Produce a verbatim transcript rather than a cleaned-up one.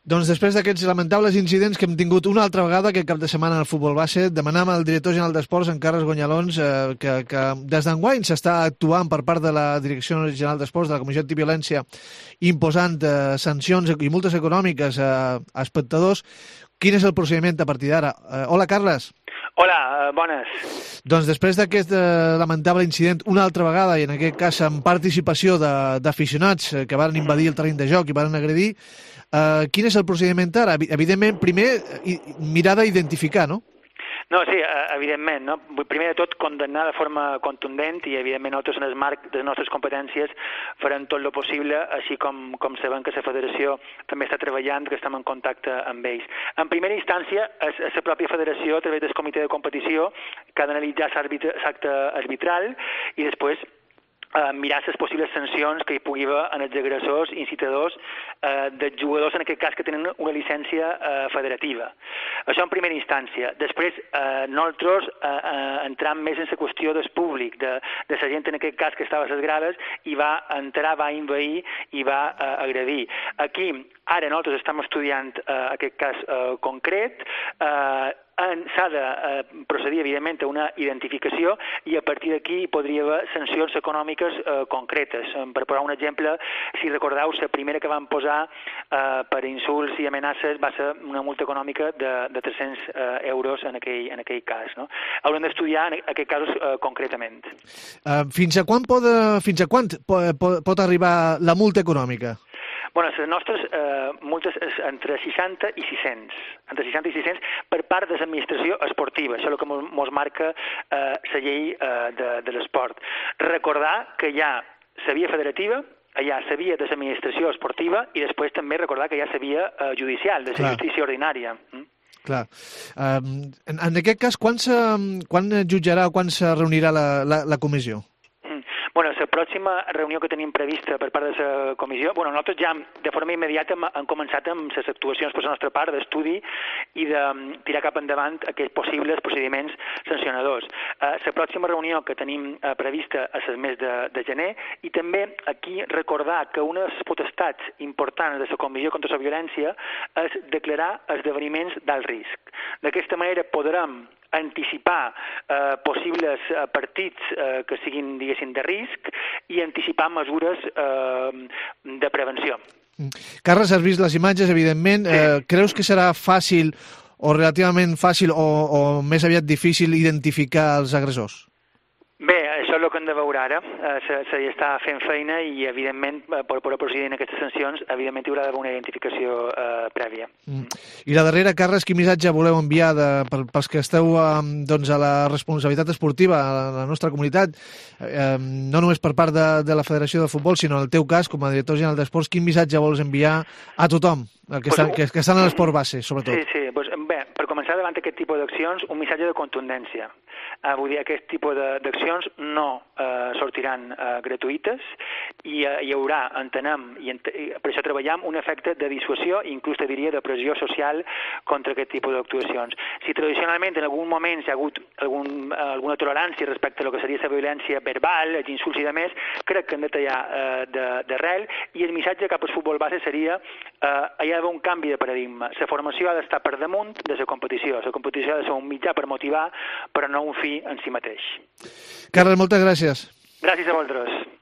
Doncs després d'aquests lamentables incidents que hem tingut una altra vegada aquest cap de setmana al futbol base, demanam al director general d'Esports, en Carles Gonyalons, eh, que, que des d'enguany s'està actuant per part de la Direcció General d'Esports, de la Comissió Antiviolència, imposant eh, sancions i multes econòmiques a, a espectadors. Quin és el procediment a partir d'ara? Eh, hola, Carles. Hola, bones. Doncs després d'aquest eh, lamentable incident, una altra vegada, i en aquest cas amb participació d'aficionats eh, que van invadir el terreny de joc i van agredir, eh, quin és el procediment ara? Evidentment, primer, i, mirar d'identificar, no? No, sí, evidentment. No? Primer de tot, condemnar de forma contundent i, evidentment, nosaltres en el marc de les nostres competències farem tot el possible, així com, com sabem que la federació també està treballant, que estem en contacte amb ells. En primera instància, és, és la pròpia federació, a través del comitè de competició, que ha d'analitzar l'acte arbitral i després Uh, mirar les possibles sancions que hi pugui haver en els agressors, incitadors uh, dels jugadors, en aquest cas que tenen una llicència uh, federativa. Això en primera instància. Després, uh, nosaltres uh, uh, entrant més en la qüestió del públic, de, de la gent en aquest cas que estava a les grades i va entrar, va invair i va uh, agredir. Aquí, ara nosaltres estem estudiant uh, aquest cas uh, concret, uh, s'ha de eh, procedir, evidentment, a una identificació i a partir d'aquí podria haver sancions econòmiques eh, concretes. Per posar un exemple, si recordeu, la primera que van posar eh, per insults i amenaces va ser una multa econòmica de, de tres-cents eh, euros en aquell, en aquell cas. No? Haurem d'estudiar en aquests casos eh, concretament. Uh, fins a quan, pot, fins a quan pot, pot arribar la multa econòmica? Bueno, les nostres eh, multes és entre seixanta i sis-cents, entre seixanta i sis-cents per part de l'administració esportiva. Això és el que ens marca eh, la llei eh, de, de l'esport. Recordar que hi ha la via federativa, hi ha la via de l'administració esportiva i després també recordar que hi ha la via eh, judicial, de la justícia ordinària. Mm? Clar. Um, en, en aquest cas, quan, se, quan jutjarà o quan se reunirà la, la, la comissió? Bueno, la pròxima reunió que tenim prevista per part de la comissió, bueno, nosaltres ja de forma immediata hem, hem començat amb les actuacions per la nostra part d'estudi i de tirar cap endavant aquests possibles procediments sancionadors. Uh, la pròxima reunió que tenim uh, prevista és el mes de, de gener i també aquí recordar que una de les potestats importants de la Comissió contra la Violència és declarar esdeveniments d'alt risc. D'aquesta manera podrem anticipar eh, possibles eh, partits eh, que siguin, diguéssim, de risc i anticipar mesures eh, de prevenció. Carles, has vist les imatges, evidentment. Sí. Eh, creus que serà fàcil o relativament fàcil o, o més aviat difícil identificar els agressors? Bé, això és el que hem de veure ara. Eh, se, se hi està fent feina i, evidentment, per poder procedir en aquestes sancions, evidentment hi haurà d'haver una identificació eh, prèvia. Mm. I la darrera, Carles, quin missatge voleu enviar de, per, pels que esteu eh, doncs, a la responsabilitat esportiva a la, a la nostra comunitat, eh, no només per part de, de la Federació de Futbol, sinó en el teu cas, com a director general d'Esports, quin missatge vols enviar a tothom, que, pues, estan, que, que estan a l'esport base, sobretot? Sí, sí. Pues, bé, per començar davant aquest tipus d'accions, un missatge de contundència. Uh, vull dir, aquest tipus d'accions no uh, sortiran uh, gratuïtes i uh, hi haurà, entenem, i, ent i per això treballem, un efecte de dissuasió i inclús te diria de pressió social contra aquest tipus d'actuacions. Si tradicionalment en algun moment hi ha hagut algun, uh, alguna tolerància respecte a lo que seria la violència verbal, els insults i demés, crec que hem de tallar uh, d'arrel i el missatge cap al futbol base seria uh, hi ha d'haver un canvi de paradigma. La formació ha d'estar per damunt de la competició. La competició ha de ser un mitjà per motivar, però no un fi en si mateix. Carles, moltes gràcies. Gràcies a vosaltres.